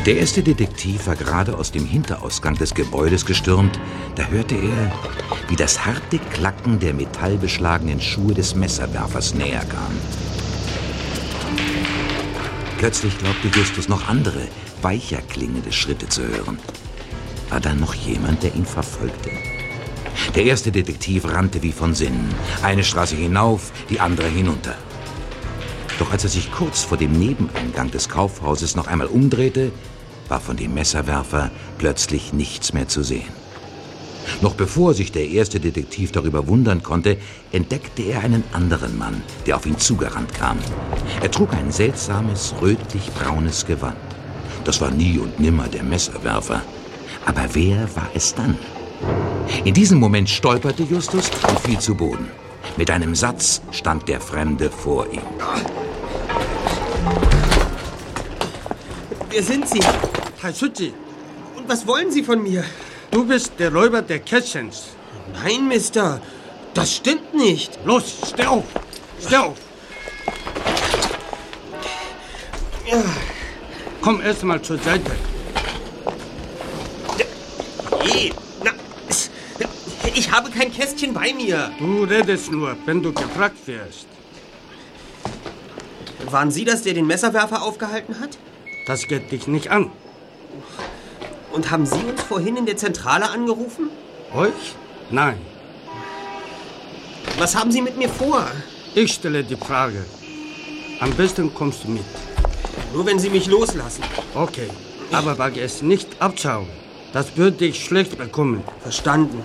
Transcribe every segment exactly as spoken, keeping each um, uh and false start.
Der erste Detektiv war gerade aus dem Hinterausgang des Gebäudes gestürmt. Da hörte er, wie das harte Klacken der metallbeschlagenen Schuhe des Messerwerfers näher kam. Plötzlich glaubte Justus noch andere, weicher klingende Schritte zu hören. War da noch jemand, der ihn verfolgte? Der erste Detektiv rannte wie von Sinnen. Eine Straße hinauf, die andere hinunter. Doch als er sich kurz vor dem Nebeneingang des Kaufhauses noch einmal umdrehte, war von dem Messerwerfer plötzlich nichts mehr zu sehen. Noch bevor sich der erste Detektiv darüber wundern konnte, entdeckte er einen anderen Mann, der auf ihn zugerannt kam. Er trug ein seltsames, rötlich-braunes Gewand. Das war nie und nimmer der Messerwerfer. Aber wer war es dann? In diesem Moment stolperte Justus und fiel zu Boden. Mit einem Satz stand der Fremde vor ihm. Wer sind Sie? Herr Schütze, Und was wollen Sie von mir? du bist der Räuber der Kästchens. Nein, Mister. Das stimmt nicht. Los, steh auf! Steh auf! Ja. Komm erst mal zur Seite. Eh, na, es- ich habe kein Kästchen bei mir. Du redest nur, wenn du gefragt wirst. Waren Sie das, der den Messerwerfer aufgehalten hat? Das geht dich nicht an. Und haben Sie uns vorhin in der Zentrale angerufen? Euch? Nein. Was haben Sie mit mir vor? Ich stelle die Frage. Am besten kommst du mit. Nur wenn Sie mich loslassen. Okay, aber wage es nicht abschauen. Das würde ich schlecht bekommen. Verstanden.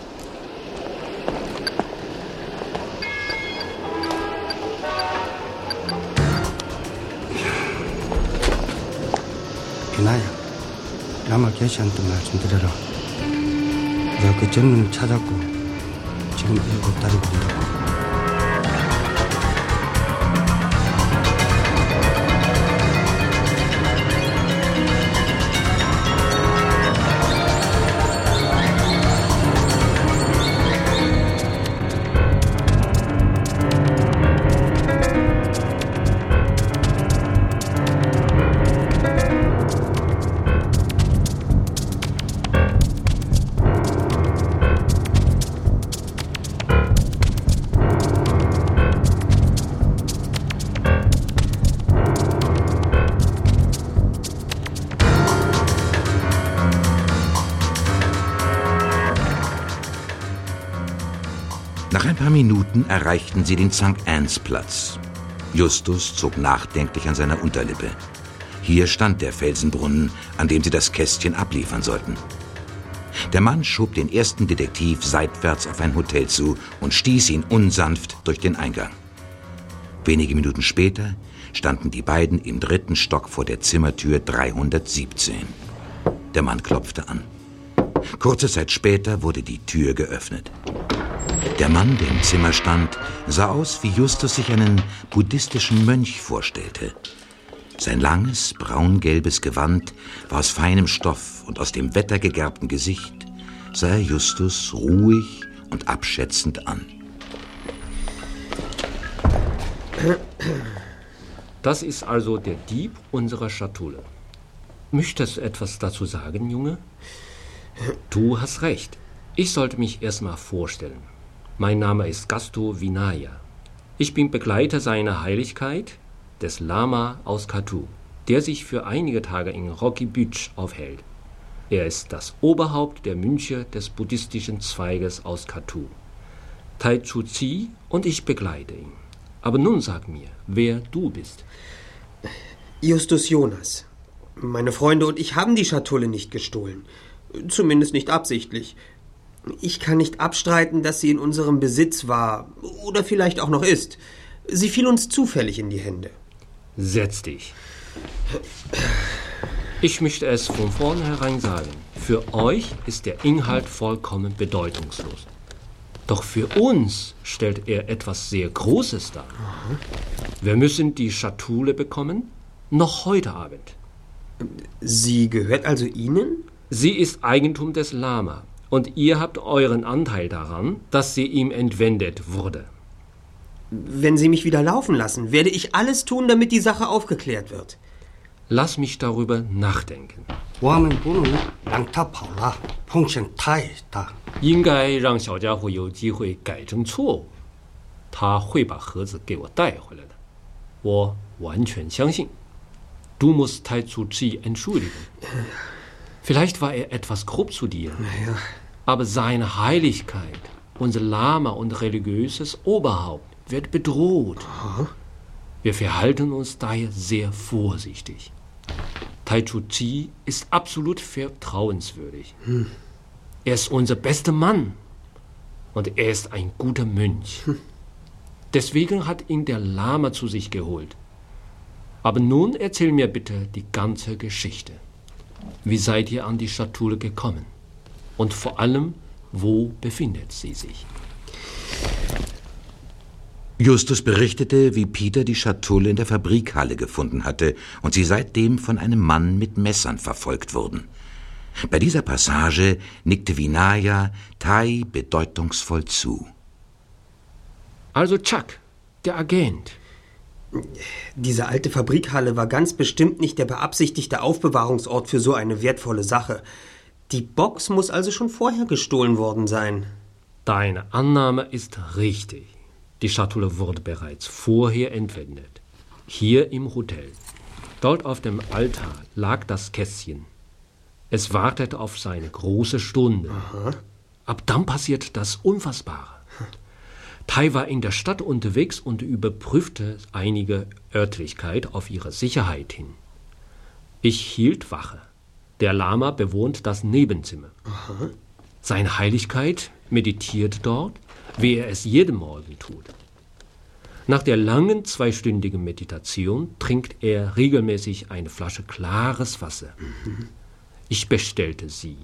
비나야, 라마 게시한테 말씀드려라. 내가 그 젊은이를 찾았고 지금 일곱 달이 걸린다고. Nach ein paar Minuten erreichten sie den Sankt Anns-Platz. Justus zog nachdenklich an seiner Unterlippe. Hier stand der Felsenbrunnen, an dem sie das Kästchen abliefern sollten. Der Mann schob den ersten Detektiv seitwärts auf ein Hotel zu und stieß ihn unsanft durch den Eingang. Wenige Minuten später standen die beiden im dritten Stock vor der Zimmertür dreihundertsiebzehn. Der Mann klopfte an. Kurze Zeit später wurde die Tür geöffnet. Der Mann, der im Zimmer stand, sah aus, wie Justus sich einen buddhistischen Mönch vorstellte. Sein langes, braungelbes Gewand war aus feinem Stoff und aus dem wettergegerbten Gesicht sah er Justus ruhig und abschätzend an. Das ist also der Dieb unserer Schatulle. Möchtest du etwas dazu sagen, Junge? Du hast recht. Ich sollte mich erstmal vorstellen. Mein Name ist Gasto Vinaya. Ich bin Begleiter seiner Heiligkeit, des Lama aus Katu, der sich für einige Tage in Rocky Beach aufhält. Er ist das Oberhaupt der Mönche des buddhistischen Zweiges aus Katu, Tai Chu Chi, und ich begleite ihn. Aber nun sag mir, wer du bist. Justus Jonas. Meine Freunde und ich haben die Schatulle nicht gestohlen. Zumindest nicht absichtlich. Ich kann nicht abstreiten, dass sie in unserem Besitz war. Oder vielleicht auch noch ist. Sie fiel uns zufällig in die Hände. Setz dich. Ich möchte es von vornherein sagen. Für euch ist der Inhalt vollkommen bedeutungslos. Doch für uns stellt er etwas sehr Großes dar. Aha. Wir müssen die Schatulle bekommen, noch heute Abend. Sie gehört also Ihnen? Sie ist Eigentum des Lama. Und ihr habt euren Anteil daran, dass sie ihm entwendet wurde. Wenn Sie mich wieder laufen lassen, werde ich alles tun, damit die Sache aufgeklärt wird. Lass mich darüber nachdenken. 我们不能让他跑了，风险太大。 应该让小家伙有机会改正错误。他会把盒子给我带回来的，我完全相信。Du musst Tai Tzu Chi entschuldigen. Vielleicht war er etwas grob zu dir, Naja. aber seine Heiligkeit, unser Lama und religiöses Oberhaupt, wird bedroht. Wir verhalten uns daher sehr vorsichtig. Tai Tzu Chi ist absolut vertrauenswürdig. Hm. Er ist unser bester Mann und er ist ein guter Mönch. Hm. Deswegen hat ihn der Lama zu sich geholt. Aber nun erzähl mir bitte die ganze Geschichte. Wie seid ihr an die Schatulle gekommen? Und vor allem, wo befindet sie sich? Justus berichtete, wie Peter die Schatulle in der Fabrikhalle gefunden hatte und sie seitdem von einem Mann mit Messern verfolgt wurden. Bei dieser Passage nickte Vinaya Tai bedeutungsvoll zu. Also Chuck, der Agent. Diese alte Fabrikhalle war ganz bestimmt nicht der beabsichtigte Aufbewahrungsort für so eine wertvolle Sache. Die Box muss also schon vorher gestohlen worden sein. Deine Annahme ist richtig. Die Schatulle wurde bereits vorher entwendet. Hier im Hotel. Dort auf dem Altar lag das Kästchen. Es wartete auf seine große Stunde. Aha. Ab dann passiert das Unfassbare. Tai war in der Stadt unterwegs und überprüfte einige Örtlichkeit auf ihre Sicherheit hin. Ich hielt Wache. Der Lama bewohnt das Nebenzimmer. Aha. Seine Heiligkeit meditiert dort, wie er es jeden Morgen tut. Nach der langen zweistündigen Meditation trinkt er regelmäßig eine Flasche klares Wasser. Mhm. Ich bestellte sie.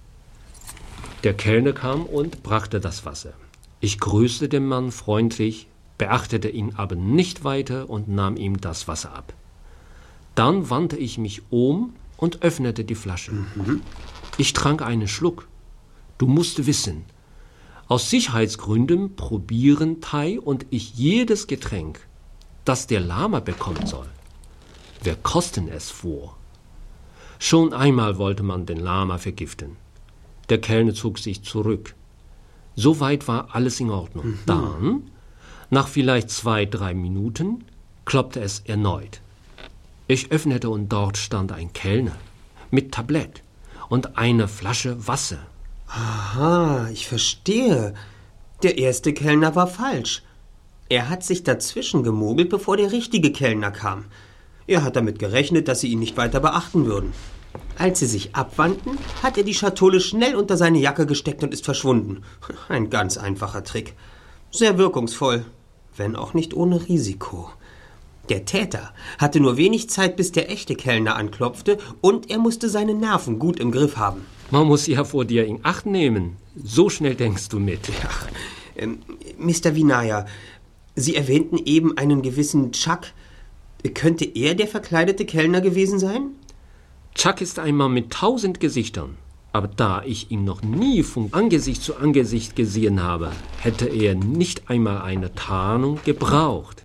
Der Kellner kam und brachte das Wasser. Ich grüßte den Mann freundlich, beachtete ihn aber nicht weiter und nahm ihm das Wasser ab. Dann wandte ich mich um und öffnete die Flasche. Mhm. Ich trank einen Schluck. Du musst wissen, aus Sicherheitsgründen probieren Tai und ich jedes Getränk, das der Lama bekommen soll. Wir kosten es vor. Schon einmal wollte man den Lama vergiften. Der Kellner zog sich zurück. Soweit war alles in Ordnung. Mhm. Dann, nach vielleicht zwei, drei Minuten, klopfte es erneut. Ich öffnete und dort stand ein Kellner mit Tablett und eine Flasche Wasser. Aha, ich verstehe. Der erste Kellner war falsch. Er hat sich dazwischen gemogelt, bevor der richtige Kellner kam. Er hat damit gerechnet, dass sie ihn nicht weiter beachten würden. Als sie sich abwandten, hat er die Schatulle schnell unter seine Jacke gesteckt und ist verschwunden. Ein ganz einfacher Trick. Sehr wirkungsvoll, wenn auch nicht ohne Risiko. Der Täter hatte nur wenig Zeit, bis der echte Kellner anklopfte, und er musste seine Nerven gut im Griff haben. Man muss ja vor dir in Acht nehmen. So schnell denkst du mit. Ach, ähm, Mister Vinaya, Sie erwähnten eben einen gewissen Chuck. Könnte er der verkleidete Kellner gewesen sein? Chuck ist ein Mann mit tausend Gesichtern. Aber da ich ihn noch nie von Angesicht zu Angesicht gesehen habe, hätte er nicht einmal eine Tarnung gebraucht.